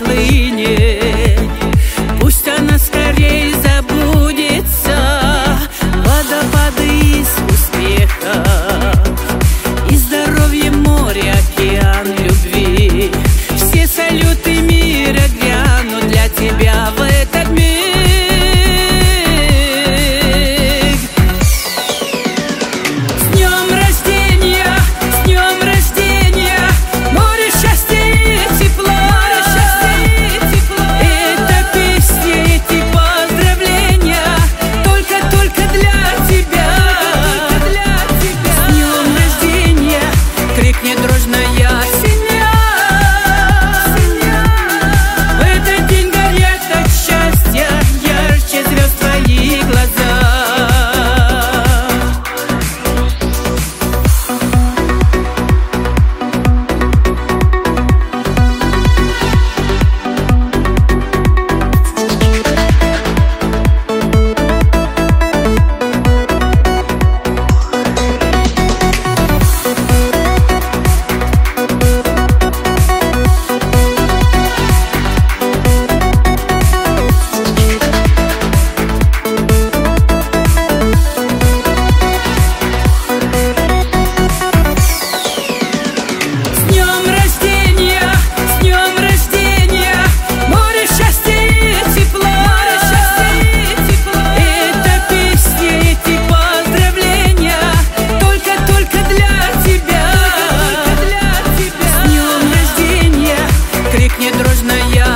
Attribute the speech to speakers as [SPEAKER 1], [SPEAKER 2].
[SPEAKER 1] отхлынет, пусть она скорей забудется. Водопады из успеха и здоровье, море, океан любви. Все салюты мира грянут для тебя в этот миг. С днем рождения, с днем рождения, море счастья и тепла. Это песни, эти поздравления только для тебя. С днем рождения крикнет дружная семья. В этот день горят от счастья ярче звезд твои глаза. Крикнет дружная